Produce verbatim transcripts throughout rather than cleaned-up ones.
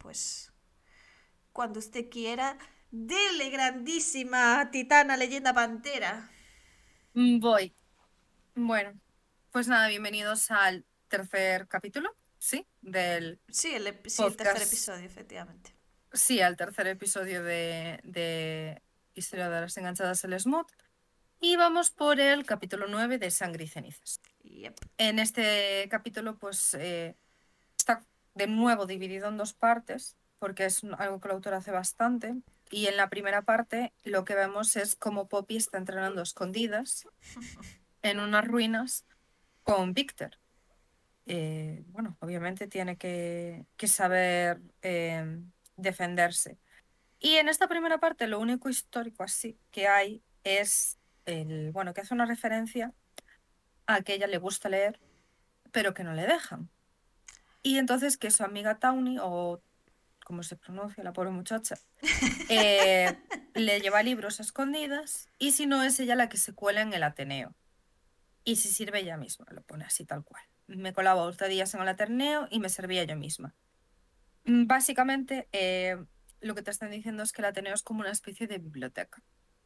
pues cuando usted quiera, dele grandísima titana leyenda pantera. Mm, Voy. Bueno, pues nada, bienvenidos al tercer capítulo, ¿sí? Del Sí, el, ep- sí, el tercer podcast, episodio, efectivamente. sí, al tercer episodio de, de Historia de las Enganchadas el Smut. Y vamos por el capítulo nueve de Sangre y Cenizas. Yep. En este capítulo, pues, eh, está de nuevo dividido en dos partes, porque es un- algo que el autor hace bastante. Y en la primera parte lo que vemos es cómo Poppy está entrenando a escondidas en unas ruinas con Victor. Eh, bueno, obviamente tiene que, que saber eh, defenderse. Y en esta primera parte lo único histórico así que hay es el, bueno, que hace una referencia a que a ella le gusta leer, pero que no le dejan. Y entonces que su amiga Tawny, o como se pronuncia la pobre muchacha, eh, le lleva libros a escondidas y si no es ella la que se cuela en el Ateneo. Y si sirve ella misma, lo pone así tal cual. Me colaba doce días en el Ateneo y me servía yo misma. Mm, Básicamente, eh, lo que te están diciendo es que el Ateneo es como una especie de biblioteca.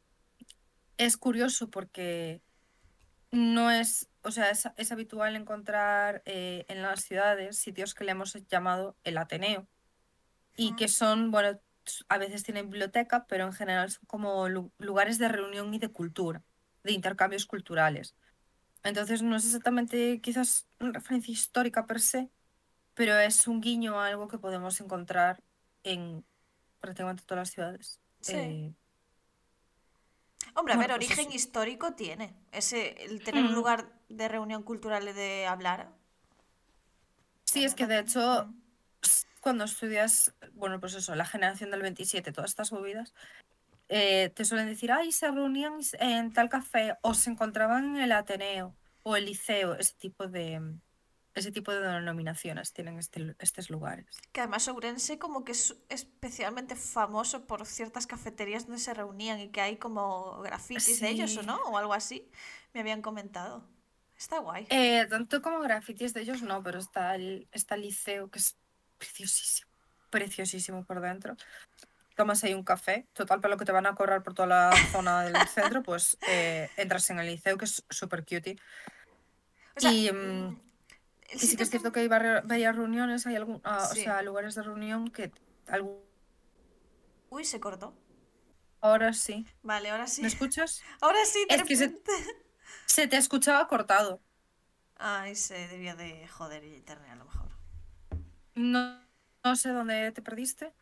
Es curioso porque no es, o sea, es, es habitual encontrar eh, en las ciudades sitios que le hemos llamado el Ateneo y que son, bueno, s- a veces tienen biblioteca, pero en general son como lu- lugares de reunión y de cultura, de intercambios culturales. Entonces, no es exactamente quizás una referencia histórica per se, pero es un guiño a algo que podemos encontrar en prácticamente todas las ciudades. Sí. Eh, Hombre, a bueno, ver, pues origen eso. histórico tiene. Ese, el tener un Mm, lugar de reunión cultural y de hablar. Sí, Es es que verdad de que. hecho, Mm. s- cuando estudias, bueno, pues eso, la generación del veintisiete, todas estas movidas, eh, te suelen decir, ay, se reunían s- en tal café o se encontraban en el Ateneo o el Liceo, ese tipo de, ese tipo de denominaciones tienen este, estos lugares. Que además Ourense como que es especialmente famoso por ciertas cafeterías donde se reunían y que hay como grafitis de ellos, ¿o Sí. no? O algo así. Me habían comentado. Está guay. Eh, tanto como grafitis de ellos no, pero está el, está el liceo que es preciosísimo, preciosísimo por dentro. Tomas ahí un café, total, para lo que te van a cobrar por toda la zona del centro, pues eh, entras en el liceo que es súper cutie. O sea, Y, mm, mm, el y sí que sitio es que... cierto que hay barri- varias reuniones, hay algún, ah, o Sí. sea, lugares de reunión que algún- Uy, se cortó. ahora sí. Vale, ahora ¿Me sí. escuchas? Ahora sí, de Es que se, repente. se te escuchaba cortado. Ay, se debía de joder el internet a lo mejor. No, no sé dónde te perdiste.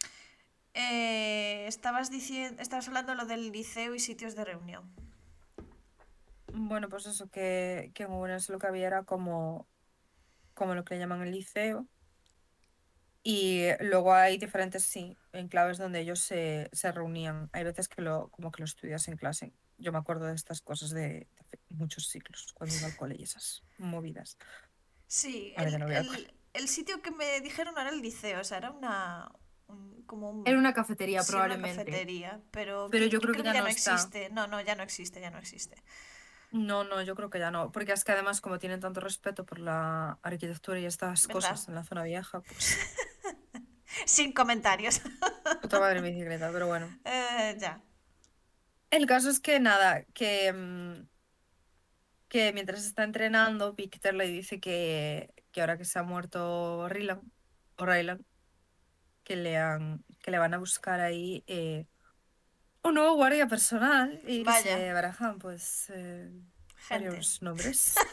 Eh, estabas diciendo, estabas hablando lo del liceo y sitios de reunión. Bueno, pues eso, que, que en Ourense lo que había era como, como lo que le llaman el liceo. Y luego hay diferentes, sí, enclaves donde ellos se, se reunían. Hay veces que lo, como que lo estudias en clase. Yo me acuerdo de estas cosas de, de hace muchos siglos, cuando iba al cole y esas movidas. Sí, Ahora ya el, no voy al cole. el, el sitio que me dijeron no era el liceo, o sea, era una, un- como Era un, una cafetería sí, una probablemente, cafetería, pero pero que yo yo creo creo que que ya ya no no está. existe. No, no, ya no existe, ya no existe. No, no, yo creo que ya no. Porque es que además, como tienen tanto respeto por la arquitectura y estas ¿Verdad? cosas en la zona vieja, pues Sin comentarios. puta madre en bicicleta, pero bueno. Eh, ya. El caso es que nada, que, mm, que mientras está entrenando, Victor le dice que, que ahora que se ha muerto Rylan, o Rylan, que le han, que le van a buscar ahí eh, un nuevo guardia personal y que Vaya, se barajan pues eh, gente. varios nombres.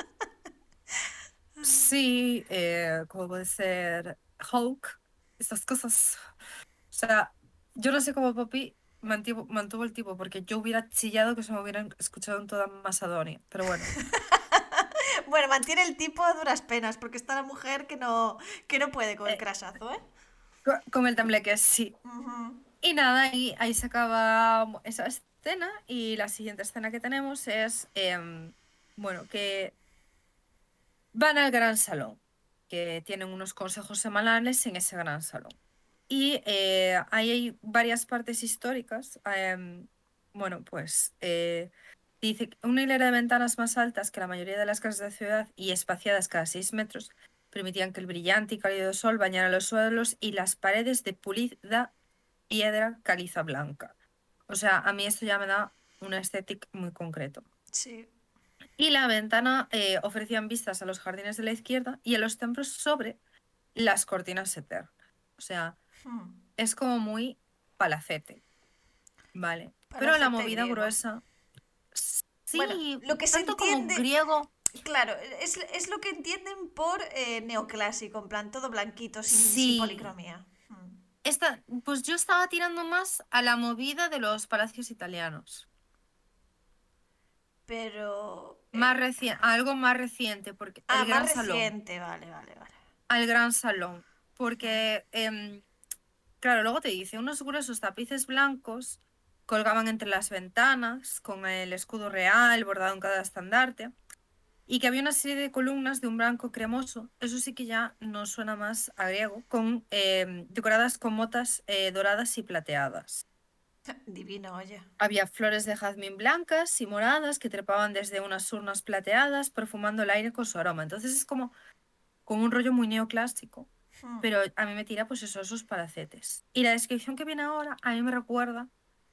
Sí, eh, como puede ser Hulk, estas cosas. O sea, yo no sé cómo Poppy mantuvo, mantuvo el tipo, porque yo hubiera chillado que se me hubieran escuchado en toda Macedonia, pero bueno. Bueno, mantiene el tipo a duras penas, porque está la mujer que no, que no puede con el Eh, crasazo, ¿eh? co- con el tembleque, sí. Ujú. Y nada, y ahí se acaba esa escena y la siguiente escena que tenemos es, em, bueno, que van al gran salón, que tienen unos consejos semanales en ese gran salón. Y eh, ahí hay varias partes históricas. Em, bueno, pues eh, dice que una hilera de ventanas más altas que la mayoría de las casas de la ciudad y espaciadas cada seis metros permitían que el brillante y cálido sol bañara los suelos y las paredes de pulida piedra caliza blanca. O sea, a mí esto ya me da una estética muy concreto. Sí. Y la ventana eh, ofrecían vistas a los jardines de la izquierda y a los templos sobre las cortinas eternas. O sea, Hmm. es como muy palacete, ¿vale? Pero la Palacete movida griego. gruesa, Bueno, sí, lo que se tanto como entiende, griego, claro, es, es lo que entienden por eh, neoclásico, en plan todo blanquito, sin, sin sí. policromía. Hmm. Esta, pues yo estaba tirando más a la movida de los palacios italianos. Pero... Más eh, reciente, algo más reciente, porque ah, el más Gran Salón, reciente, vale, vale, vale. al Gran Salón, Hmm. porque, em, claro, luego te dice, unos gruesos tapices blancos colgaban entre las ventanas, con el escudo real bordado en cada estandarte, y que había una serie de columnas de un blanco cremoso, eso sí que ya nos suena más a griego, con, em, decoradas con motas eh, doradas y plateadas. Divino, oye. Había flores de jazmín blancas y moradas que trepaban desde unas urnas plateadas, perfumando el aire con su aroma. Entonces es como con un rollo muy neoclásico, Hmm. pero a mí me tira pues eso, esos palacetes. Y la descripción que viene ahora a mí me recuerda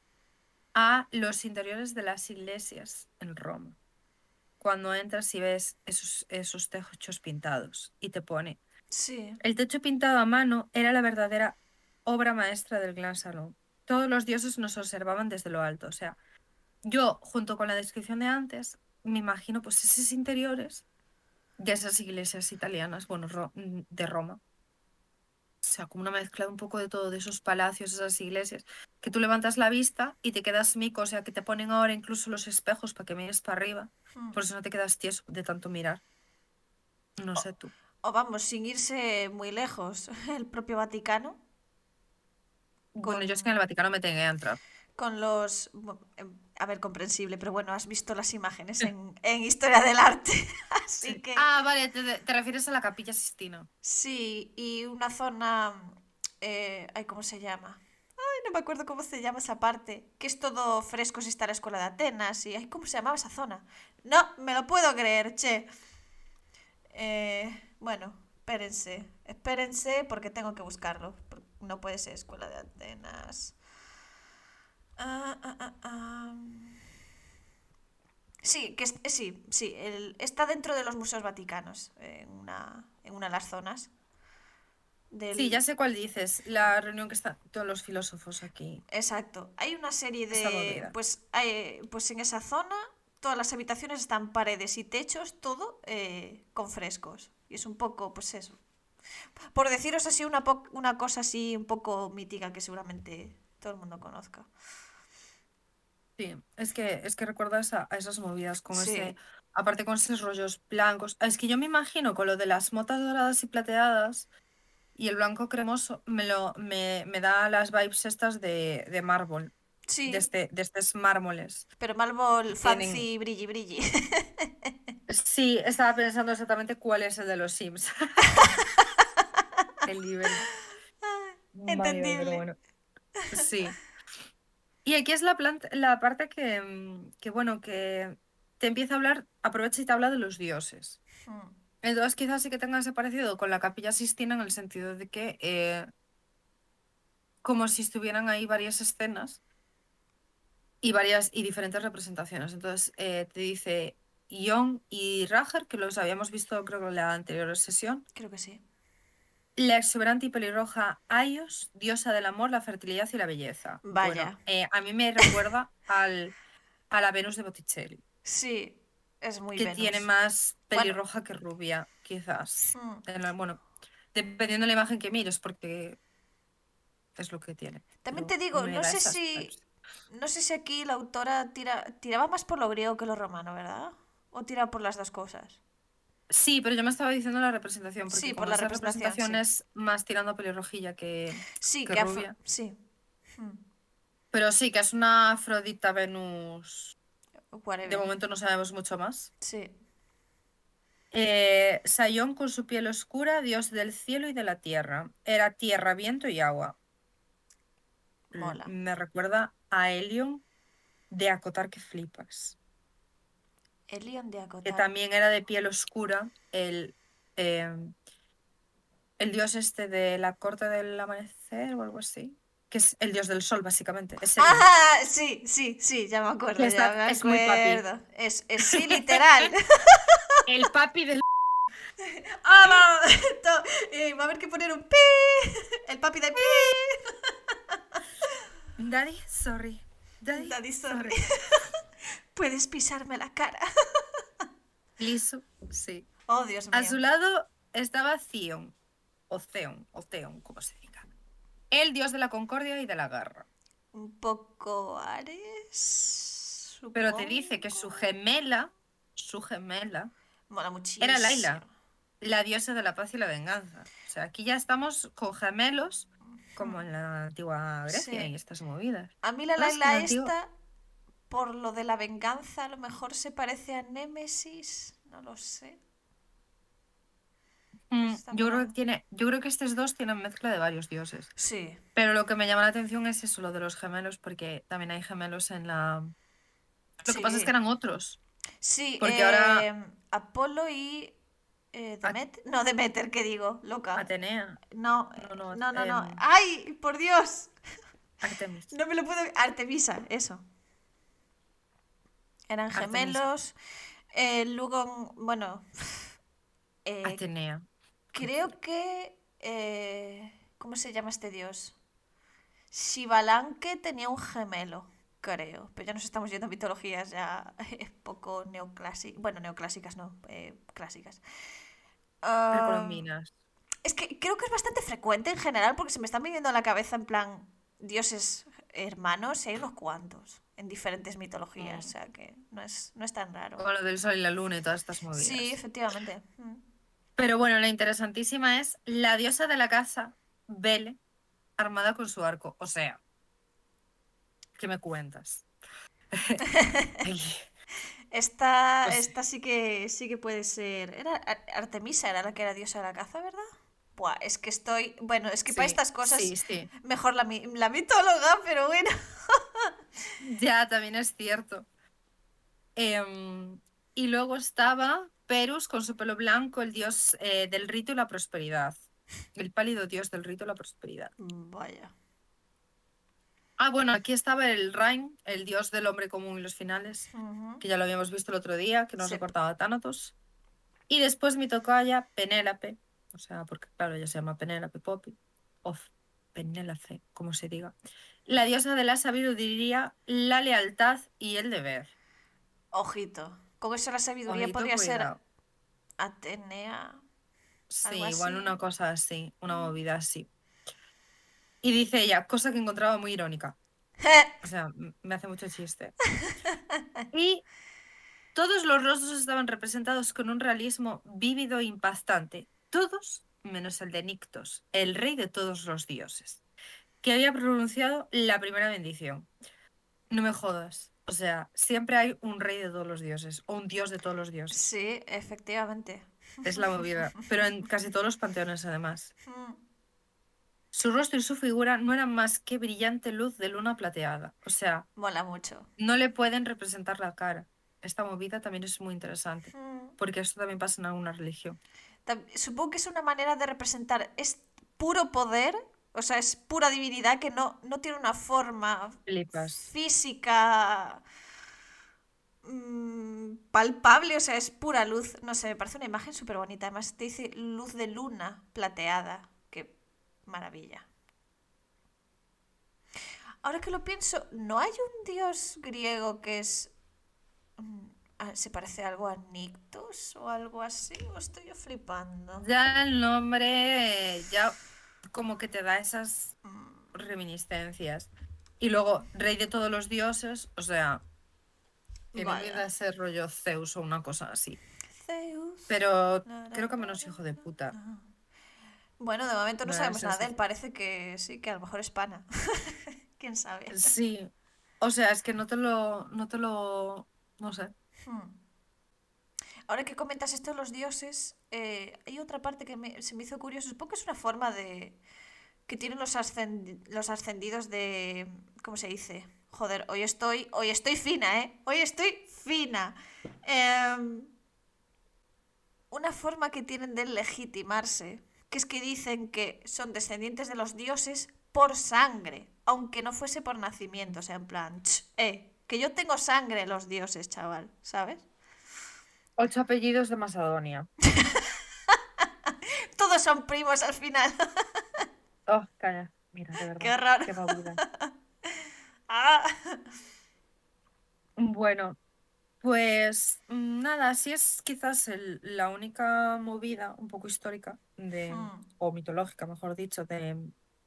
a los interiores de las iglesias en Roma. Cuando entras y ves esos, esos techos pintados y te pone, Sí. el techo pintado a mano era la verdadera obra maestra del Gran Salón. Todos los dioses nos observaban desde lo alto, o sea, yo, junto con la descripción de antes, me imagino pues esos interiores de esas iglesias italianas, bueno, ro- mm, de Roma. O sea, como una mezcla un poco de todo, de esos palacios, esas iglesias, que tú levantas la vista y te quedas mico, o sea, que te ponen ahora incluso los espejos para que mires para arriba, Hmm. por eso no te quedas tieso de tanto mirar. No O, sé tú. o vamos, sin irse muy lejos, el propio Vaticano Bueno, yo es que en con, el Vaticano me tengo que entrar. con los... bu- em, A ver, comprensible, pero bueno, has visto las imágenes en, en Historia del Arte, así Sí. que Ah, vale, te, te refieres a la Capilla Sistina. sí, y una zona... Eh, ay, ¿cómo se llama? Ay, no me acuerdo cómo se llama esa parte, que es todo fresco si está la escuela de Atenas y... Ay, ¿cómo se llamaba esa zona? No, me lo puedo creer, che. Eh, bueno, espérense, espérense porque tengo que buscarlo. No puede ser escuela de Atenas. Ah, ah, ah, ah. Sí, que es- eh, sí, sí, el- está dentro de los museos vaticanos, en una, en una de las zonas Sí, ya del... sé cuál dices, la reunión que están todos los filósofos aquí. Exacto. Hay una serie Esta de... movida. Pues, hay- pues en esa zona todas las habitaciones están paredes y techos, todo eh, con frescos. Y es un poco, pues eso. Por deciros así una, po- una cosa así un poco mítica que seguramente todo el mundo conozca. Sí, es que, es que recuerdo a, esa- a esas movidas con ese, Sí, aparte con esos rollos blancos. Es que yo me imagino con lo de las motas doradas y plateadas y el blanco cremoso, me lo, me, me da las vibes estas de, de mármol, de sí, este, de estos mármoles pero Malbol que tienen. fancy brilli brilli. Sí, estaba pensando exactamente cuál es el de los Sims. El nivel. Vale, pero Entendible. bueno. Sí. Y aquí es la planta, la parte que, mm, que, bueno, que te empieza a hablar, aprovecha y te habla de los dioses. Hmm. Entonces quizás sí que tenga ese parecido con la Capilla Sistina en el sentido de que eh, como si estuvieran ahí varias escenas y varias y diferentes representaciones. Entonces eh, te dice Ion y Rager, que los habíamos visto creo que en la anterior sesión. Creo que sí. La exuberante y pelirroja Aios, diosa del amor, la fertilidad y la belleza. Bueno, Vaya. eh, a mí me recuerda al, a la Venus de Botticelli, Sí, es muy que tiene Venus. más Bueno, pelirroja que rubia, quizás. hmm. En la- bueno, dependiendo de la imagen que mires, porque es lo que tiene. También Pero te digo, me no da sé esas si. vibes. No sé si aquí la autora tira, tiraba más por lo griego que lo romano, ¿verdad? O tira por las dos cosas. Sí, pero yo me estaba diciendo la representación, porque Sí, por como la esa representación, representación sí. es más tirando a pelirrojilla que, Sí, que que afro... rubia. Sí. Hmm. Pero sí, que es una Afrodita Venus. De Whatever. momento no sabemos mucho más. Sí. Eh, Sayón con su piel oscura, dios del cielo y de la tierra. Era tierra, viento y agua. L- Mola. Me recuerda a Helion de acotar que flipas. Elion de Que acotar. también era de piel oscura. El, eh, el dios este de la corte del amanecer o algo así, que es el dios del sol, básicamente. Es Elin. Ah, sí, sí, sí, ya me acuerdo, Que ya está, me es muy papi. acuerdo. Es, es sí, literal. El papi del... ¡Ah, va! To- eh, va a haber que poner un pi. El papi de pi. Daddy, sorry. Daddy, Daddy, sorry. sorry. Puedes pisarme la cara. Liso, sí. Oh, Dios A mío. su lado estaba Zion, o Theon, o Theon, como se diga. El dios de la concordia y de la guerra. Un poco Ares. Pero te dice que su supongo. gemela, su gemela, Mola muchísimo. era Laila, la diosa de la paz y la venganza. O sea, aquí ya estamos con gemelos, como en la antigua Grecia Sí. y estas movidas. A mí la No, es que en Laila la antigua- esta, por lo de la venganza, a lo mejor se parece a Némesis. No lo sé. Mm, Está yo creo mal. que tiene, yo creo que estos dos tienen mezcla de varios dioses. Sí. Pero lo que me llama la atención es eso, lo de los gemelos, porque también hay gemelos en la. Lo que pasa es Sí. que eran otros. Sí, Porque eh, ahora Apolo y eh, A- Demeter. No, Demeter, ¿qué digo? Loca. Atenea. No, No, no, no, no, no. em, ¡Ay, por Dios! Artemis. No me lo puedo. Artemisa, eso. Eran Artemisa. gemelos. Eh, luego, bueno. eh, Atenea. creo que. eh, ¿cómo se llama este dios? Shivalanque tenía un gemelo, creo. Pero ya nos estamos yendo a mitologías ya eh, poco neoclásicas. Bueno, neoclásicas no, eh, clásicas. Ah, Precolombinas. es que creo que es bastante frecuente en general porque se me están viniendo a la cabeza en plan dioses hermanos y hay unos cuantos en diferentes mitologías. Mm. O sea que no es, no es tan raro. Con lo del sol y la luna y todas estas movidas. Sí, efectivamente. Mm. Pero bueno, la interesantísima es la diosa de la caza, Bele, armada con su arco. O sea, ¿qué me cuentas? Esta, Pues- esta sí que sí que puede ser. Era Ar- Artemisa, era la que era diosa de la caza, ¿verdad? Buah, es que estoy. Bueno, es que para Sí, estas cosas sí, sí. mejor la, mi- la mitóloga, pero bueno. Ya, también es cierto. Em, y luego estaba Perus con su pelo blanco, el dios eh, del rito y la prosperidad. El pálido dios del rito y la prosperidad. Vaya. Ah, bueno, aquí estaba el Rain, el dios del hombre común y los finales, Ujú. que ya lo habíamos visto el otro día, que nos Sí. reportaba a Thanatos. Y después mi tocaya, Penélope, o sea, porque claro, ella se llama Penélope Poppy, o Penélope, como se diga. La diosa de la sabiduría, la lealtad y el deber. Ojito. Con eso la sabiduría Ojito, podría ser cuidado. Atenea. Sí, Algo igual así. una cosa así, una movida así. Y dice ella, cosa que encontraba muy irónica. O sea, m- me hace mucho chiste. Y todos los rostros estaban representados con un realismo vívido e impactante. Todos menos el de Nictos, el rey de todos los dioses, que había pronunciado la primera bendición. No me jodas. O sea, siempre hay un rey de todos los dioses, o un dios de todos los dioses. Sí, efectivamente. Es la movida. Pero en casi todos los panteones, además. Mm. Su rostro y su figura no eran más que brillante luz de luna plateada. O sea, Mola mucho. no le pueden representar la cara. Esta movida también es muy interesante, Mm. porque esto también pasa en alguna religión. Tam- Supongo que es una manera de representar. Es puro poder, o sea, es pura divinidad que no, no tiene una forma Flipas. física mm, palpable, o sea, es pura luz. No sé, me parece una imagen súper bonita. Además, te dice luz de luna plateada. Qué maravilla. Ahora que lo pienso, ¿no hay un dios griego que es. mm, ah, se parece algo a Nictus o algo así? ¿O estoy yo flipando? Ya el nombre, eh, ya como que te da esas Mm, reminiscencias. Y luego, rey de todos los dioses, o sea, tiene Vaya. vida ese rollo Zeus o una cosa así. Zeus. Pero La, la, creo que la, menos la, hijo de la, puta. la. Bueno, de momento no No sabemos es nada de ese. él. Parece que sí, que a lo mejor es pana. ¿Quién sabe? Sí. O sea, es que no te lo, no te lo, no sé. Hmm. Ahora que comentas esto de los dioses, eh, hay otra parte que me- se me hizo curioso. Supongo que es una forma de que tienen los, ascendi- los ascendidos de, ¿cómo se dice? Joder, hoy estoy, hoy estoy fina, ¿eh? Hoy estoy fina. Em, una forma que tienen de legitimarse que es que dicen que son descendientes de los dioses por sangre, aunque no fuese por nacimiento, o sea, en plan, ch, eh, que yo tengo sangre en los dioses, chaval, ¿sabes? Ocho apellidos de Macedonia. Todos son primos al final. Oh, calla. Mira, de Qué verdad. raro. Qué movida. Ah. Bueno, pues mm, nada, así es quizás el- la única movida un poco histórica de, Hmm. o mitológica, mejor dicho, de,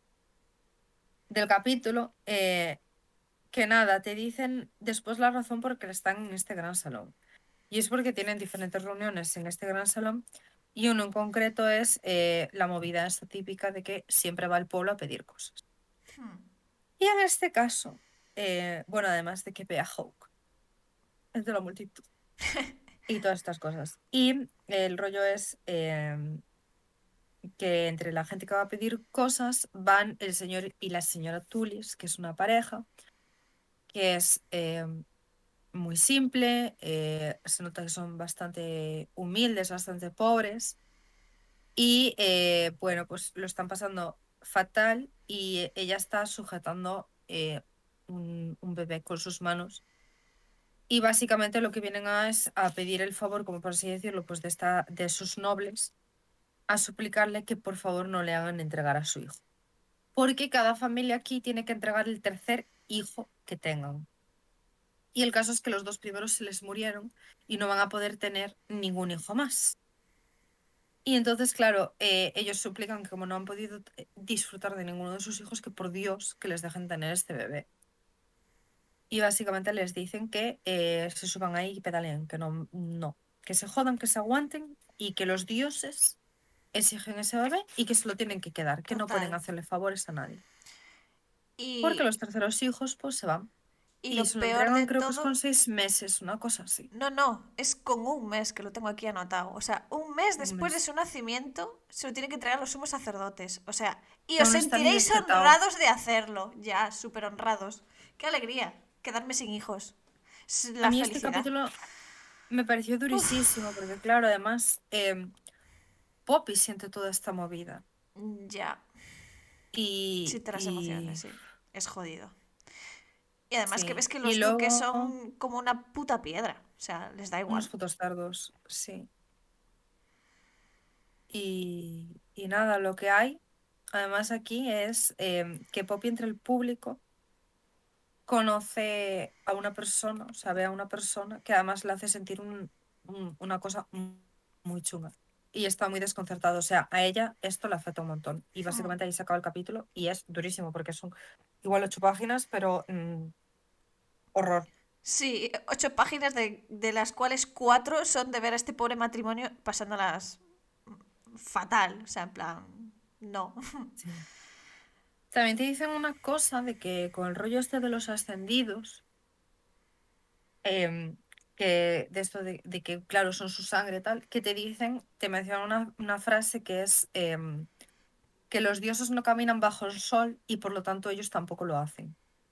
del capítulo. eh, que nada, te dicen después la razón por qué están en este gran salón. Y es porque tienen diferentes reuniones en este gran salón y uno en concreto es eh, la movida esta típica de que siempre va al pueblo a pedir cosas. Hmm. Y en este caso, eh, bueno, además de que ve a Hawk, es de la multitud y todas estas cosas. Y el rollo es eh, que entre la gente que va a pedir cosas van el señor y la señora Tulis, que es una pareja, que es eh, muy simple, eh, se nota que son bastante humildes, bastante pobres y eh, bueno, pues lo están pasando fatal y ella está sujetando eh, un, un bebé con sus manos y básicamente lo que vienen a es a pedir el favor, como por así decirlo, pues de, esta, de sus nobles, a suplicarle que por favor no le hagan entregar a su hijo, porque cada familia aquí tiene que entregar el tercer hijo que tengan. Y el caso es que los dos primeros se les murieron y no van a poder tener ningún hijo más. Y entonces, claro, eh, ellos suplican que como no han podido eh, disfrutar de ninguno de sus hijos, que por Dios que les dejen tener este bebé. Y básicamente les dicen que eh, se suban ahí y pedaleen, que no, no, que se jodan, que se aguanten y que los dioses exigen ese bebé y que se lo tienen que quedar, que no pueden Total. hacerle favores a nadie. Porque Y, los terceros hijos pues se van. y Y lo se lo peor entregan de creo que es con todo, seis meses, una cosa así. no, no, es con un mes que lo tengo aquí anotado. O sea, un mes Un después de mes. su nacimiento se lo tienen que entregar los sumos sacerdotes. O sea, y os Aún no está ni sentiréis destetado. honrados de hacerlo. Ya, súper honrados. Qué alegría, quedarme sin hijos. Es A la mí este felicidad. capítulo me pareció durísimo porque, claro, además em, Poppy siente toda esta movida. Ya, Y, siente las emociones, y sí. Es jodido. Y además que sí. ves que Y los duques luego son como una puta piedra. O sea, les da unos igual. putos tardos, sí. Y, y nada, lo que hay, además aquí es em, que Poppy entre el público conoce a una persona, o sea, ve a una persona que además le hace sentir un- un- una cosa mu- muy chunga. Y está muy desconcertado. O sea, a ella esto le afecta un montón. Y Hmm. básicamente ahí se acaba el capítulo y es durísimo porque son igual ocho páginas, pero mm, horror. Sí, ocho páginas de, de las cuales cuatro son de ver a este pobre matrimonio pasándolas fatal. O sea, en plan, no. Sí. También te dicen una cosa de que con el rollo este de los ascendidos, em, que de esto de, de que, claro, son su sangre y tal, que te dicen, te mencionan una, una frase que es em, que los dioses no caminan bajo el sol y por lo tanto ellos tampoco lo hacen.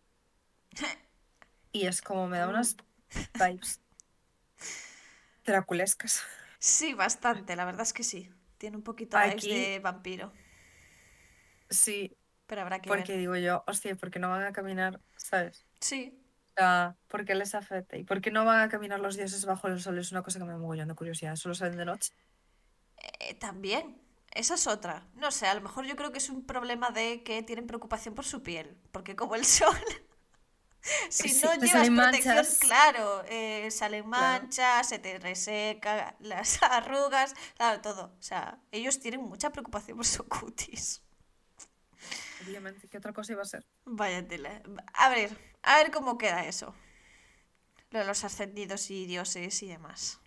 Y es como me da Mm. unas vibes draculescas. Sí, bastante, la verdad es que sí. Tiene un poquito vibes Aquí de vampiro, sí, pero habrá que ver. porque digo yo, hostia, ¿por qué no van a caminar, sabes? Sí, O sea, ¿por qué les afecta? ¿Y por qué no van a caminar los dioses bajo el sol? Es una cosa que me da mogollón de curiosidad. ¿Solo salen de noche? eh, también. Esa es otra. No sé, a lo mejor yo creo que es un problema de que tienen preocupación por su piel. Porque como el sol, Eh, si no Sí, te llevas salen protección, manchas. claro, eh, salen Claro, manchas, se te reseca las arrugas, claro, todo. O sea, ellos tienen mucha preocupación por su cutis. obviamente. ¿Qué otra cosa iba a ser? Vaya tela. A ver, a ver cómo queda eso. Lo de los ascendidos y dioses y demás.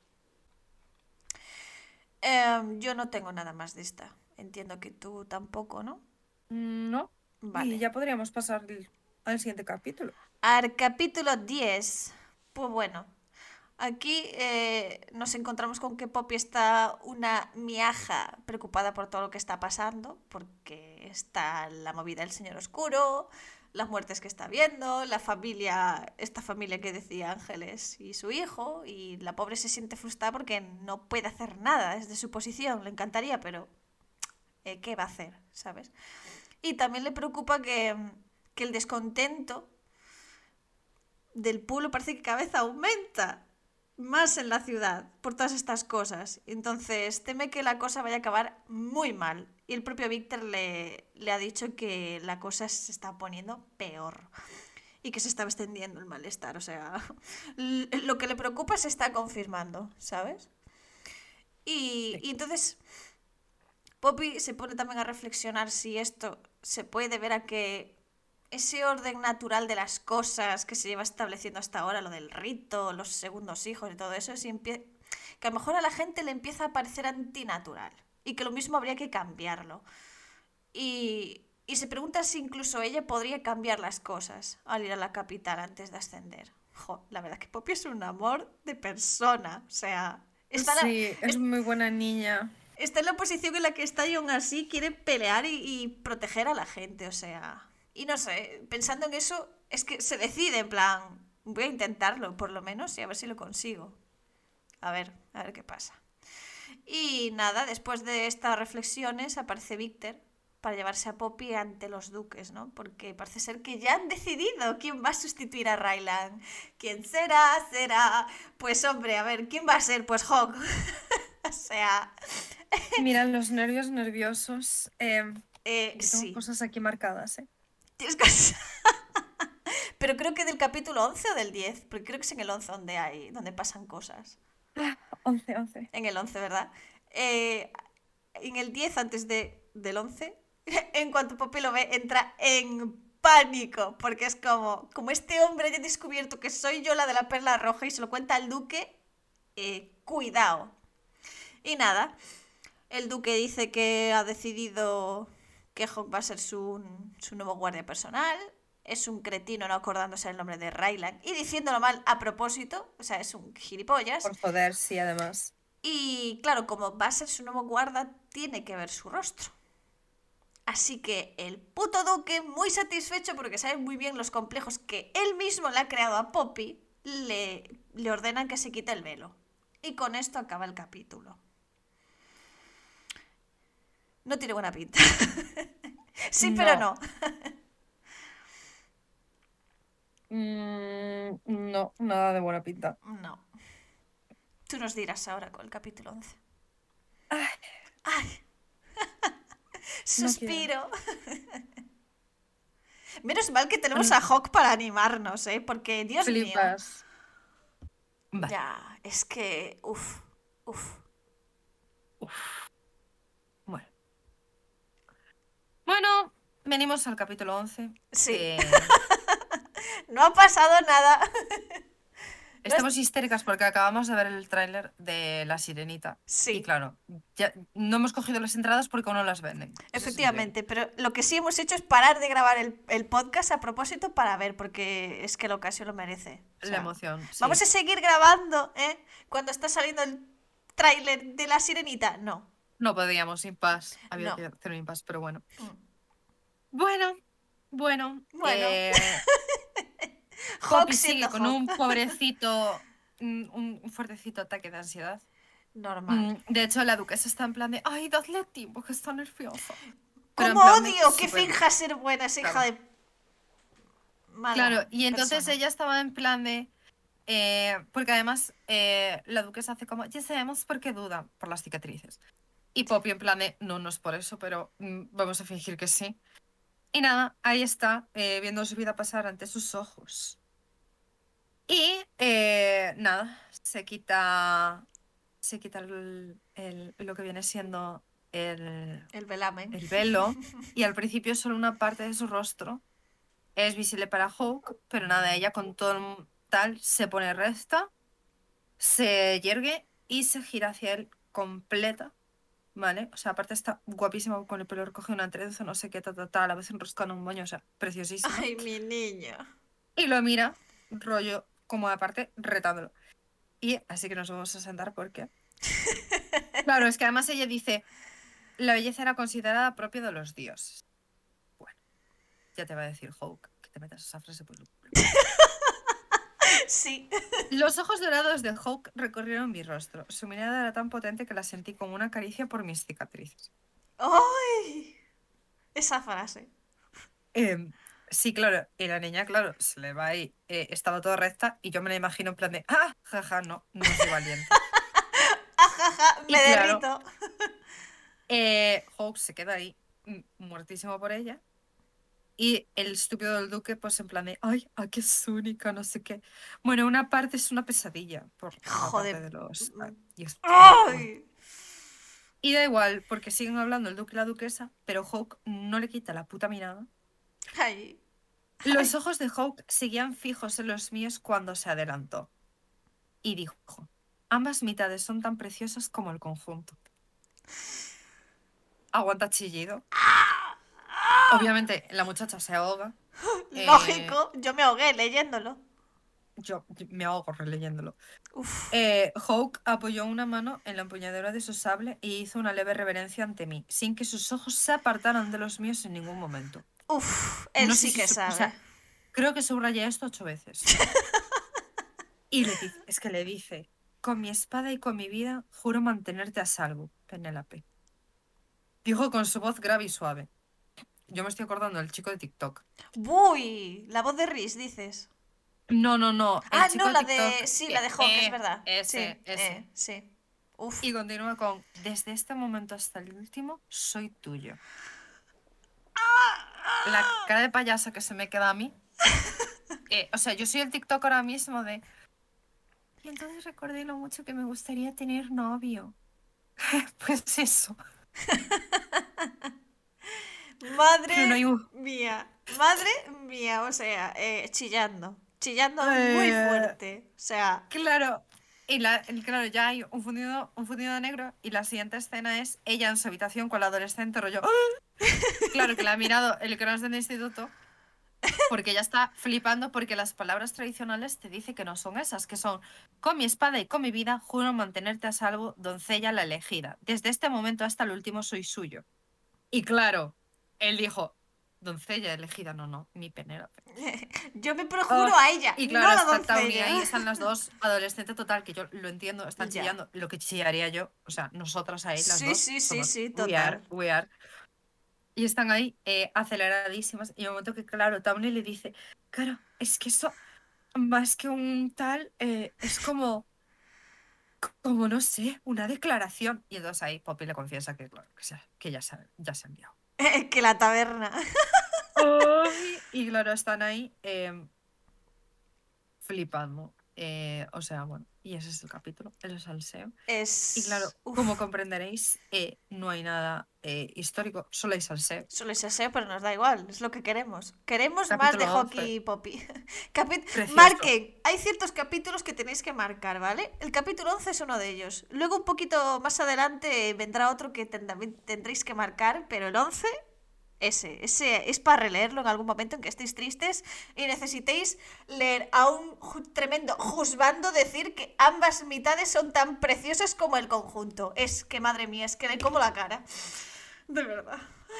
Em, yo no tengo nada más de esta. Entiendo que tú tampoco, ¿no? Mm, No. Y Vale. ya podríamos pasar al al siguiente capítulo. Al capítulo diez. Pues bueno, aquí eh, nos encontramos con que Poppy está una miaja preocupada por todo lo que está pasando, porque está la movida del Señor Oscuro, las muertes que está viendo, la familia, esta familia que decía Ángeles y su hijo, y la pobre se siente frustrada porque no puede hacer nada desde su posición, le encantaría, pero eh, ¿qué va a hacer? ¿Sabes? Y también le preocupa que, que el descontento del pueblo parece que cada vez aumenta más en la ciudad por todas estas cosas. Entonces teme que la cosa vaya a acabar muy mal. Y el propio Víctor le, le ha dicho que la cosa se está poniendo peor y que se está extendiendo el malestar. O sea, lo que le preocupa se está confirmando, ¿sabes? Y, Sí. y entonces Poppy se pone también a reflexionar si esto se puede deber a que ese orden natural de las cosas que se lleva estableciendo hasta ahora, lo del rito, los segundos hijos y todo eso, si empie- que a lo mejor a la gente le empieza a parecer antinatural y que lo mismo habría que cambiarlo. Y, y se pregunta si incluso ella podría cambiar las cosas al ir a la capital antes de ascender. Jo, la verdad que Poppy es un amor de persona. O sea, está en la, Sí, es es- muy buena niña. está en la posición en la que está y aún así quiere pelear y, y proteger a la gente. O sea, y no sé, pensando en eso, es que se decide en plan, voy a intentarlo por lo menos y a ver si lo consigo. A ver, a ver qué pasa. Y nada, después de estas reflexiones aparece Víctor para llevarse a Poppy ante los duques, ¿no? Porque parece ser que ya han decidido quién va a sustituir a Rylan. ¿Quién será? ¿Será? Pues hombre, a ver, ¿quién va a ser? Pues Hawk. O sea, Mira, los nervios nerviosos. Eh, eh, yo tengo sí. cosas aquí marcadas, ¿eh? Tienes cosas. Pero creo que del capítulo once o del diez, porque creo que es en el once donde hay, donde pasan cosas. once, once. En el once, ¿verdad? Eh, en el diez, antes de, del once, en cuanto Poppy lo ve, entra en pánico, porque es como, como este hombre haya descubierto que soy yo la de la perla roja y se lo cuenta al duque, eh, cuidado. Y nada, el duque dice que ha decidido que Hawk va a ser su, su nuevo guardia personal. Es un cretino no acordándose el nombre de Rylan y diciéndolo mal a propósito, o sea, es un gilipollas. Por joder, sí, además. Y claro, como va a ser su nuevo guarda, tiene que ver su rostro. Así que el puto duque, muy satisfecho porque sabe muy bien los complejos que él mismo le ha creado a Poppy, le, le ordenan que se quite el velo. Y con esto acaba el capítulo. No tiene buena pinta. Sí, No. pero no. Mm, no, nada de buena pinta. No. Tú nos dirás ahora con el capítulo once. Ay, ¡Ay! no Suspiro. Menos mal que tenemos Bueno, a Hawk para animarnos, ¿eh? Porque, Dios mío. flipas. Vale. Ya, es que... Uf, uf. Bueno. Bueno, venimos al capítulo once. Sí. que No ha pasado nada. Estamos histéricas porque acabamos de ver el tráiler de La Sirenita. Sí. Y claro, ya no hemos cogido las entradas porque aún no las venden. Eso es Efectivamente, pero lo que sí hemos hecho es parar de grabar el, el podcast a propósito para ver, porque es que la ocasión lo merece. O La sea, emoción. Sí. Vamos a seguir grabando, ¿eh? Cuando está saliendo el tráiler de La Sirenita. No. No podíamos, impasse. Había No. que hacer un impasse, pero bueno. Mm. Bueno, bueno. Bueno. eh, Hawk Poppy sigue siendo con Hawk. un pobrecito, un, un fuertecito ataque de ansiedad. Normal. Mm, De hecho, la duquesa está en plan de, ay, dadle tiempo, que está nerviosa. Pero en ¿Cómo plan de odio que súper- finja ser buena esa hija Claro. de... mala Claro, y entonces persona? ella estaba en plan de... eh, porque además eh, la duquesa hace como, ya sabemos por qué duda, por las cicatrices. Y Poppy en plan de, no, no es por eso, pero mm, vamos a fingir que sí. Y nada, ahí está, eh, viendo su vida pasar ante sus ojos. Y eh, nada, se quita, se quita el, el- lo que viene siendo el, El velamen. el velo. Y al principio solo una parte de su rostro es visible para Hawk, pero nada, ella con todo el tal se pone recta, se yergue y se gira hacia él completa, ¿vale? O sea, aparte está guapísima con el pelo recogido, una trenza, no sé qué, ta, ta, ta, a la vez enroscando un moño, o sea, preciosísima. Ay, mi niño. Y lo mira, rollo, como aparte, retándolo. Y así que nos vamos a sentar porque... Claro, es que además ella dice, la belleza era considerada propia de los dioses. Bueno, ya te va a decir Hawk que te metas esa frase por el culo. Sí. Los ojos dorados de Hawk recorrieron mi rostro. Su mirada era tan potente que la sentí como una caricia por mis cicatrices. ¡Ay! Uy, esa frase. Eh, sí, claro, y la niña, claro, se le va ahí, eh, estaba toda recta y yo me la imagino en plan de, ah, jaja, no, no soy valiente. Ajaja, me Y claro, derrito. eh, Hawke se queda ahí, mm, muertísimo por ella. Y el estúpido del duque, pues en plan de, ay, aquí es única, no sé qué. Bueno, una parte es una pesadilla por la parte Joder. de los... ah, Y es que, bueno. ¡Ay! Y da igual, porque siguen hablando el duque y la duquesa, pero Hawke no le quita la puta mirada. Ay. Los Ay. ojos de Hawke seguían fijos en los míos cuando se adelantó. Y dijo, ambas mitades son tan preciosas como el conjunto. Aguanta chillido. Obviamente, la muchacha se ahoga. Eh, Lógico, yo me ahogué leyéndolo. yo me ahogo releyéndolo. Uf, Eh, Hawke apoyó una mano en la empuñadura de su sable y hizo una leve reverencia ante mí, sin que sus ojos se apartaran de los míos en ningún momento. uf, él No sé sí si... que su- O sabe. sea, creo que subrayé esto ocho veces. Y le dice, es que le dice, con mi espada y con mi vida juro mantenerte a salvo, Penélope. Dijo con su voz grave y suave. Yo me estoy acordando del chico de TikTok. Uy, la voz de Rhys, dices. No, no, no, el Ah, chico no, de la TikTok. de... Sí, la eh, de Hawk, es eh, verdad. Sí, ese, ese. eh, sí. Uf. Y continúa con, desde este momento hasta el último, soy tuyo. La cara de payasa que se me queda a mí. eh, o sea, yo soy el TikTok ahora mismo de... Y entonces recordé lo mucho que me gustaría tener novio. Pues eso. Pero no hay Madre un... mía, madre mía, o sea, eh, chillando. Chillando muy Eh, fuerte. O sea, claro. Y la, el- claro, ya hay un fundido, un fundido negro y la siguiente escena es ella en su habitación con la adolescente rollo. ¡Ah! Claro que la ha mirado el cronos del instituto porque ella está flipando porque las palabras tradicionales te dice que no son esas, que son con mi espada y con mi vida juro mantenerte a salvo, doncella la elegida. Desde este momento hasta el último soy suyo. Y claro, él dijo, doncella elegida, no, no, mi Penélope. yo me perjuro Ah, a ella, y no claro, a la está Tawny doncella. ahí, están las dos, adolescente total, que yo lo entiendo, están Ya. chillando, lo que chillaría yo, o sea, nosotras ahí, las Sí, dos, sí, sí, somos sí, we are, total. we are. Y están ahí eh, aceleradísimas. Y en el momento que, claro, Tawny le dice, claro, es que eso, más que un tal, eh, es como, como, no sé, una declaración. Y entonces ahí Poppy le confiesa que, claro, que, se- que ya, se, ya se ha enviado. que la taberna. Ay, y claro, están ahí em, flipando. Eh, o sea, bueno, y ese es el capítulo, el salseo. Y claro, Es... como Uf. comprenderéis, eh, no hay nada eh, histórico, solo hay salseo. Solo es aseo, pero nos da igual, es lo que queremos. Queremos más de Capítulo once, Hockey y Poppy. Capi- precioso. Marquen, hay ciertos capítulos que tenéis que marcar, ¿vale? El capítulo once es uno de ellos. Luego un poquito más adelante vendrá otro que ten- también tendréis que marcar, pero el once, ese, ese es para releerlo en algún momento en que estéis tristes y necesitéis leer a un ju- tremendo juzgando decir que ambas mitades son tan preciosas como el conjunto. Es que, madre mía, es que le como la cara. De verdad.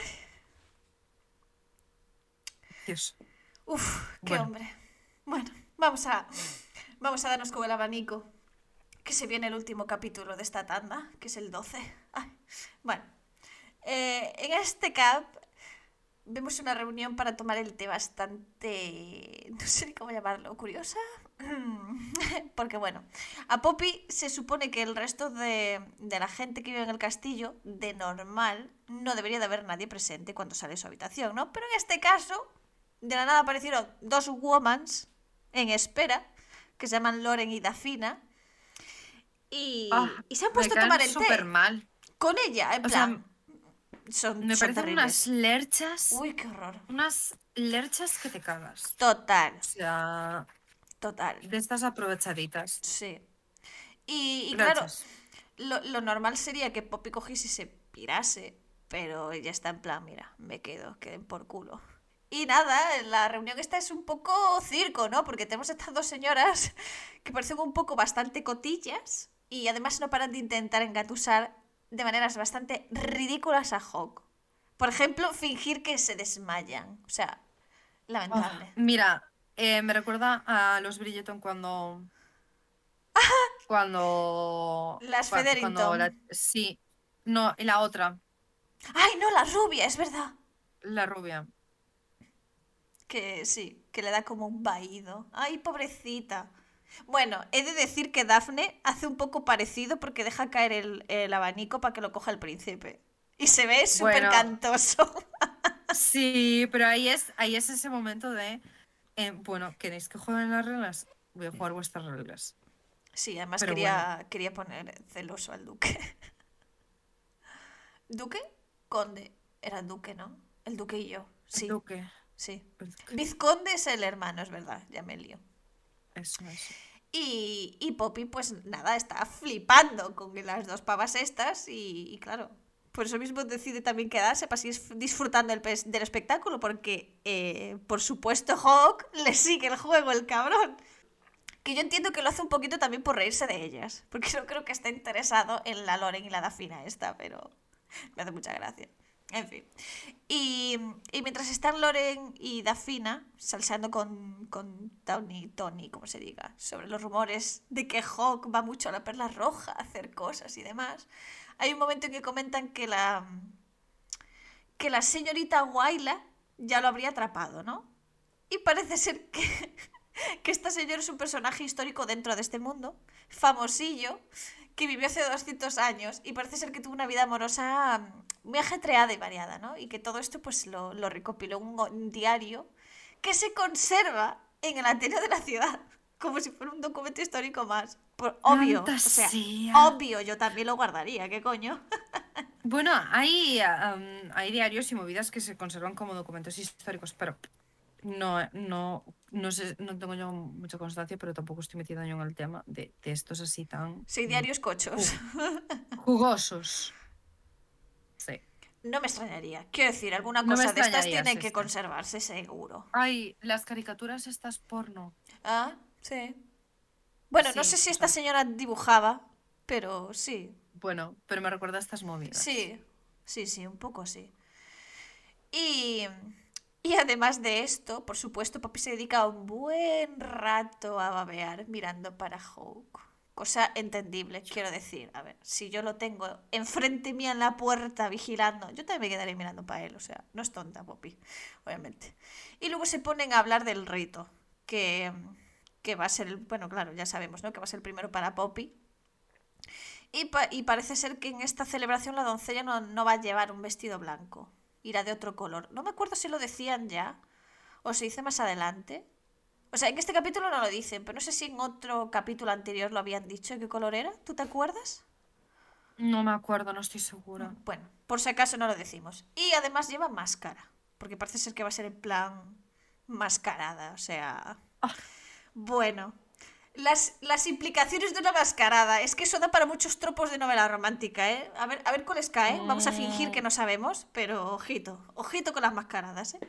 Dios. Uf, qué Bueno, hombre. Bueno, vamos a, vamos a darnos con el abanico. Que se viene el último capítulo de esta tanda, que es el doce. Ay, bueno, eh, en este cap vemos una reunión para tomar el té bastante... no sé ni cómo llamarlo, curiosa. Porque bueno, a Poppy se supone que el resto de, de la gente que vive en el castillo, de normal, no debería de haber nadie presente cuando sale de su habitación, ¿no? Pero en este caso, de la nada aparecieron dos womans en espera, que se llaman Loren y Dafina, ah, y, y se han me puesto a caen tomar el súper té mal. con ella, en O sea, plan, son, me son parecen unas terribles. lerchas, Uy, qué horror. unas lerchas que te cagas. Total, O sea, total, de estas aprovechaditas. sí. Y, y claro, Lerchas. lo, lo normal sería que Poppy cogiese y se pirase, pero ella está en plan, mira, me quedo, queden por culo. Y nada, la reunión esta es un poco circo, ¿no? Porque tenemos estas dos señoras que parecen un poco bastante cotillas y además no paran de intentar engatusar de maneras bastante ridículas a Hawk. Por ejemplo, fingir que se desmayan. O sea, Oh, lamentable. mira, eh, me recuerda a los Bridgerton cuando... Cuando... Las cua- Cuando la... Featherington. Sí. No, y la otra. ¡Ay, no, la rubia! Es verdad. La rubia. Que sí, que le da como un vaído. ¡Ay, pobrecita! Bueno, he de decir que Daphne hace un poco parecido porque deja caer el, el abanico para que lo coja el príncipe. Y se ve súper Bueno, cantoso. sí, pero ahí es, ahí es ese momento de, eh, bueno, ¿queréis que jueguen las reglas? Voy a jugar vuestras reglas. Sí, además Pero bueno, quería, quería poner celoso al duque. ¿Duque? Conde. Era el duque, ¿no? El duque y yo. el Sí, duque, sí. el duque. Vizconde es el hermano, es verdad. Ya me lío. Eso, eso. Y, y Poppy, pues nada, está flipando con las dos pavas estas y, y claro, por eso mismo decide también quedarse para seguir disfrutando del, pes- del espectáculo, porque eh, por supuesto Hawk le sigue el juego, el cabrón. Que yo entiendo que lo hace un poquito también por reírse de ellas, porque no creo que esté interesado en la Loren y la Dafina esta, pero me hace mucha gracia. En fin. Y, y mientras están Loren y Dafina salseando con, con Tony, Tony, como se diga, sobre los rumores de que Hawk va mucho a la Perla Roja a hacer cosas y demás, hay un momento en que comentan que la, que la señorita Waila ya lo habría atrapado, ¿no? Y parece ser que, que esta señora es un personaje histórico dentro de este mundo, famosillo, que vivió hace doscientos años y parece ser que tuvo una vida amorosa mm, muy ajetreada y variada, ¿no? Y que todo esto pues lo, lo recopiló un, un diario que se conserva en el Ateneo de la ciudad, como si fuera un documento histórico más. Por, obvio, o sea, Fantasía. obvio, yo también lo guardaría, ¿qué coño? Bueno, hay, am, hay diarios y movidas que se conservan como documentos históricos, pero no, no, no sé, no tengo yo mucha constancia, pero tampoco estoy metida yo en el tema de, de estos así tan Soy mm, diarios cochos. ju- jugosos. Sí. No me extrañaría. Quiero decir, alguna No me cosa de estas extrañaría tiene si que este. conservarse, seguro. Ay, las caricaturas estas porno. Ah, sí. Bueno, no sé Sí, si o esta sea, señora dibujaba, pero sí. bueno, pero me recuerda a estas movidas. Sí, sí, sí, un poco sí. Y, y además de esto, por supuesto, Poppy se dedica un buen rato a babear mirando para Hawk. Cosa entendible, quiero decir. A ver, si yo lo tengo enfrente mía en la puerta vigilando, yo también me quedaré mirando para él. O sea, no es tonta, Poppy, obviamente. Y luego se ponen a hablar del rito, que, que va a ser el, bueno, claro, ya sabemos, ¿no? Que va a ser el primero para Poppy. Y, pa- y parece ser que en esta celebración la doncella no, no va a llevar un vestido blanco, irá de otro color. No me acuerdo si lo decían ya o se dice más adelante. O sea, en este capítulo no lo dicen, pero no sé si en otro capítulo anterior lo habían dicho qué color era. ¿Tú te acuerdas? No me acuerdo, no estoy segura. Mm, Bueno, por si acaso no lo decimos. Y además lleva máscara, porque parece ser que va a ser en plan mascarada, o sea... Ah, Bueno, las, las implicaciones de una mascarada. Es que eso da para muchos tropos de novela romántica, ¿eh? A ver, a ver cuáles caen. Vamos a fingir que mm, no sabemos, pero ojito, ojito con las mascaradas, ¿eh?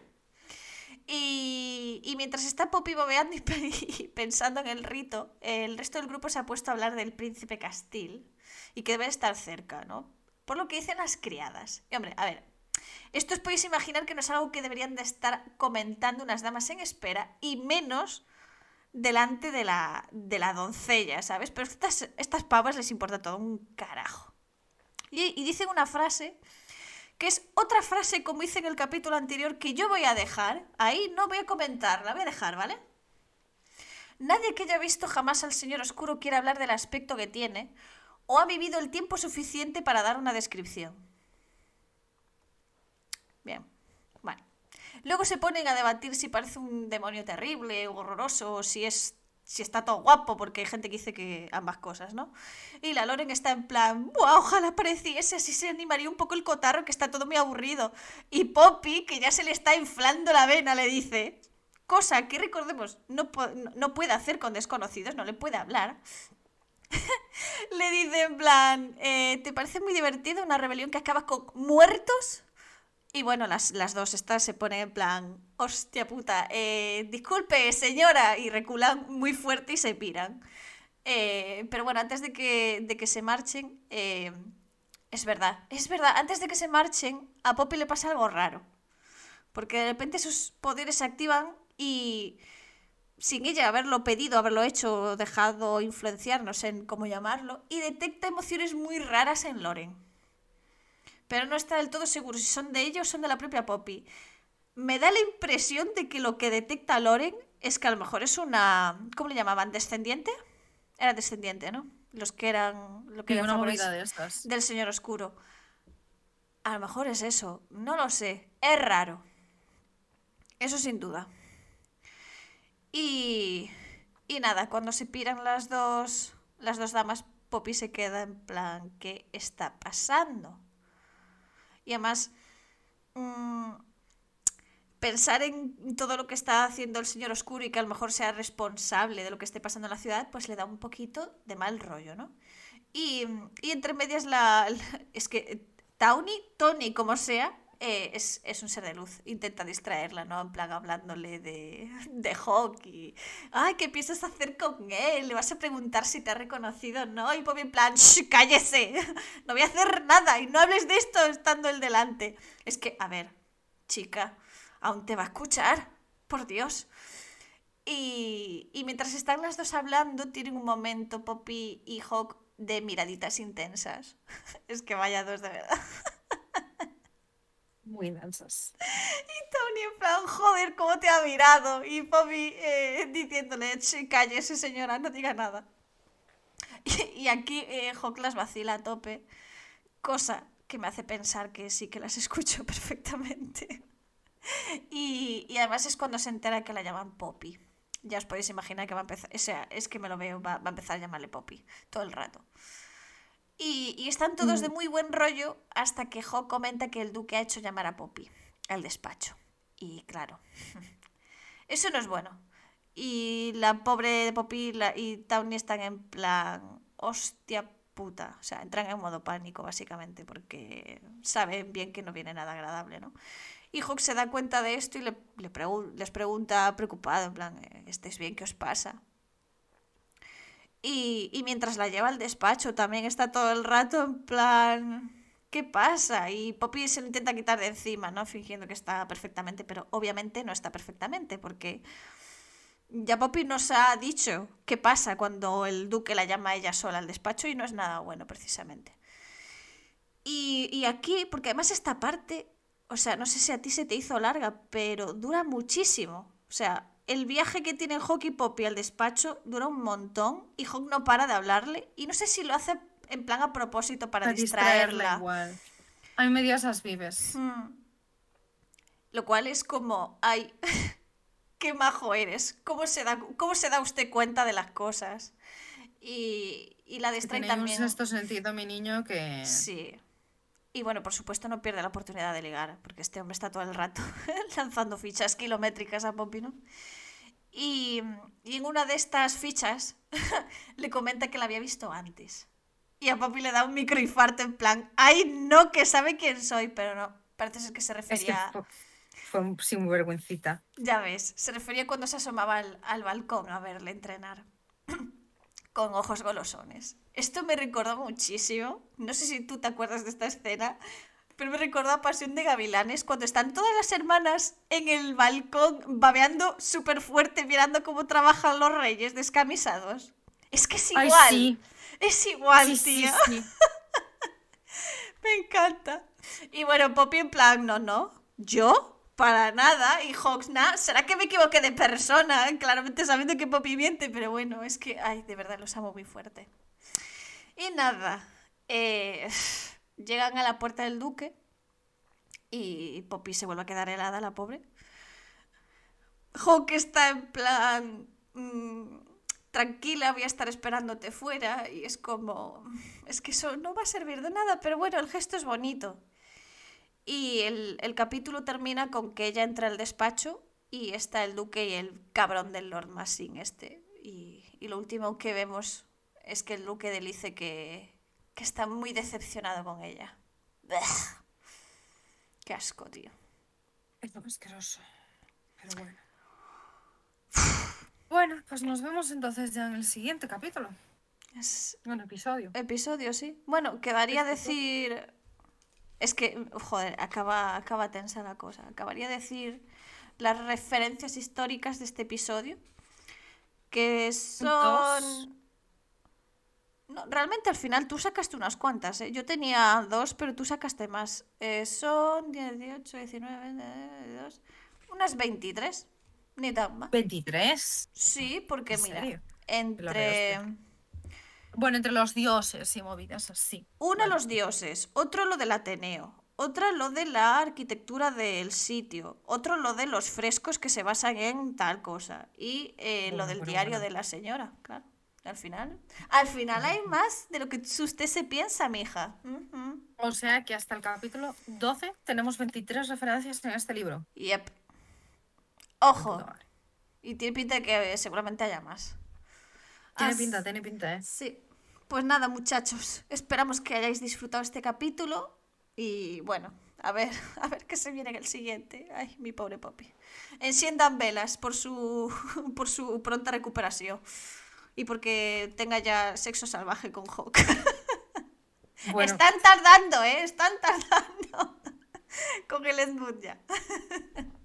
Y, y mientras está Poppy bobeando y, pe- y pensando en el rito, el resto del grupo se ha puesto a hablar del príncipe Castil y que debe estar cerca, ¿no? Por lo que dicen las criadas. Y hombre, a ver, esto os podéis imaginar que no es algo que deberían de estar comentando unas damas en espera y menos delante de la, de la doncella, ¿sabes? Pero estas, estas pavas les importa todo un carajo. Y, y dicen una frase que es otra frase como hice en el capítulo anterior que yo voy a dejar, ahí no voy a comentar, la voy a dejar, ¿vale? Nadie que haya visto jamás al señor oscuro quiere hablar del aspecto que tiene o ha vivido el tiempo suficiente para dar una descripción. Bien, bueno. Luego se ponen a debatir si parece un demonio terrible o horroroso o si es si está todo guapo, porque hay gente que dice que ambas cosas, ¿no? Y la Loren está en plan, ¡buah, ojalá pareciese! Así se animaría un poco el cotarro, que está todo muy aburrido. Y Poppy, que ya se le está inflando la vena, le dice, cosa que recordemos, no, no puede hacer con desconocidos, no le puede hablar. Le dice en plan, eh, ¿te parece muy divertido una rebelión que acaba con muertos? Y bueno, las, las dos estas se ponen en plan, hostia puta, eh, disculpe señora, y reculan muy fuerte y se piran. Eh, pero bueno, antes de que, de que se marchen, eh, es verdad, es verdad, antes de que se marchen, a Poppy le pasa algo raro. Porque de repente sus poderes se activan y sin ella haberlo pedido, haberlo hecho, dejado influenciar, no sé cómo llamarlo, y detecta emociones muy raras en Loren. pero no está del todo seguro si son de ella o son de la propia Poppy. Me da la impresión de que lo que detecta Loren es que a lo mejor es una... ¿Cómo le llamaban? ¿Descendiente? Era descendiente, ¿no? Los que eran... Lo que Sí, eran una favores movida de estas. del Señor Oscuro. A lo mejor es eso. No lo sé. Es raro. Eso sin duda. Y... Y nada, cuando se piran las dos... Las dos damas, Poppy se queda en plan... ¿Qué está pasando? Y además... Mmm, pensar en todo lo que está haciendo el Señor Oscuro y que a lo mejor sea responsable de lo que esté pasando en la ciudad, pues le da un poquito de mal rollo, ¿no? Y, y entre medias la, la- es que Tawny, Tony, como sea, eh, es, es un ser de luz. Intenta distraerla, ¿no? En plan hablándole de, de Hawk y... Ay, ¿qué piensas hacer con él? Le vas a preguntar si te ha reconocido, ¿no? Y Bobby en plan, ¡shh, cállese! No voy a hacer nada y no hables de esto estando él delante. Es que, a ver, chica, aún te va a escuchar, por Dios. Y, y mientras están las dos hablando, tienen un momento Poppy y Hawk de miraditas intensas. Es que vaya dos de verdad. Muy densas. Tony en plan, joder, ¿cómo te ha mirado? Y Poppy eh, diciéndole, "Ch, cállese señora, no diga nada". Y, y aquí eh, Hawk las vacila a tope, cosa que me hace pensar que sí que las escucho perfectamente. Y, y además es cuando se entera que la llaman Poppy. Ya os podéis imaginar que va a empezar, o sea, es que me lo veo, va, va a empezar a llamarle Poppy todo el rato. Y, y están todos de Mm, muy buen rollo hasta que Hawk comenta que el duque ha hecho llamar a Poppy al despacho. Y claro, eso no es bueno. Y la pobre Poppy la- y Tawny están en plan, hostia puta. O sea, entran en modo pánico básicamente porque saben bien que no viene nada agradable, ¿no? Y Hawk se da cuenta de esto y le, le pregu- les pregunta preocupado, en plan, "Eh, ¿estáis bien? ¿Qué os pasa?". Y, y mientras la lleva al despacho también está todo el rato en plan, ¿qué pasa? Y Poppy se lo intenta quitar de encima, ¿no? Fingiendo que está perfectamente, pero obviamente no está perfectamente porque ya Poppy nos ha dicho qué pasa cuando el duque la llama a ella sola al despacho y no es nada bueno precisamente. Y, y aquí, porque además esta parte, o sea, no sé si a ti se te hizo larga, pero dura muchísimo. O sea, el viaje que tienen Hawk y Poppy al despacho dura un montón y Hawk no para de hablarle y no sé si lo hace en plan a propósito para Para distraerla distraerla. igual. A mí me dio esas vives. Hmm. Lo cual es como, ay, qué majo eres, ¿cómo se da, cómo se da usted cuenta de las cosas? Y, y la Que distrae tiene un también, sexto sentido, mi niño, que... sí. Y bueno, por supuesto no pierde la oportunidad de ligar, porque este hombre está todo el rato lanzando fichas kilométricas a Poppy, ¿no? Y, y en una de estas fichas le comenta que la había visto antes. Y a Poppy le da un microinfarto en plan, ¡ay no, que sabe quién soy! Pero no, parece ser que se Es que refería, fue, fue un- sí, muy vergüencita. ya ves, se refería cuando se asomaba al, al balcón a verle entrenar. Con ojos golosones. Esto me recordó muchísimo. No sé si tú te acuerdas de esta escena, pero me recordó a Pasión de Gavilanes cuando están todas las hermanas en el balcón babeando súper fuerte mirando cómo trabajan los reyes descamisados. Es que es Ay, igual. sí. Es Sí, igual, sí, tía. sí. Me encanta. Y bueno, Poppy en plan, no, no. ¿Yo? Para nada. Y Hawks, nada. ¿Será que me equivoqué de persona? Claramente sabiendo que Poppy miente, pero bueno, es que, ay, de verdad los amo muy fuerte. Y nada. eh, llegan a la puerta del duque y Poppy se vuelve a quedar helada, la pobre. Hawk está en plan... mm, tranquila, voy a estar esperándote fuera. Y es como... Es que eso no va a servir de nada, pero bueno, el gesto es bonito. Y el, el capítulo termina con que ella entra al despacho y está el duque y el cabrón del Lord Massing este. Y, y lo último que vemos es que el duque le dice que, que está muy decepcionado con ella. Blech, qué asco, tío. Es lo asqueroso. Pero bueno. Bueno, pues nos vemos entonces ya en el siguiente capítulo. Es En el episodio. episodio, sí. Bueno, quedaría Esto- decir... Es que, joder, acaba, acaba tensa la cosa. Acabaría decir las referencias históricas de este episodio, que Dos. son... No, realmente al final tú sacaste unas cuantas, ¿eh? Yo tenía dos, pero tú sacaste más. Eh, son dieciocho, diecinueve, veintidós, unas veintitrés. Ni tan mal. ¿veintitrés? Sí, porque ¿En mira, serio? La entre regaste. Bueno, entre los dioses y movidas así. una Vale. los dioses, otro lo del Ateneo, otra lo de la arquitectura del sitio, otro lo de los frescos que se basan en tal cosa y eh, lo Bueno, del bueno, diario bueno. de la señora, claro. Al final, al final hay Bueno. más de lo que usted se piensa, mija. Ujú. O sea que hasta el capítulo doce tenemos veintitrés referencias en este libro. Yep. De puta Ojo. madre. Y tiene pinta de que eh, seguramente haya más. Tiene As- pinta, tiene pinta, ¿eh? Sí. Pues nada, muchachos. Esperamos que hayáis disfrutado este capítulo. Y bueno, a ver, a ver qué se viene en el siguiente. Ay, mi pobre Poppy. Enciendan velas por su, por su pronta recuperación. Y porque tenga ya sexo salvaje con Hawk. Bueno, Están tardando, ¿eh? Están tardando con el Smooth ya.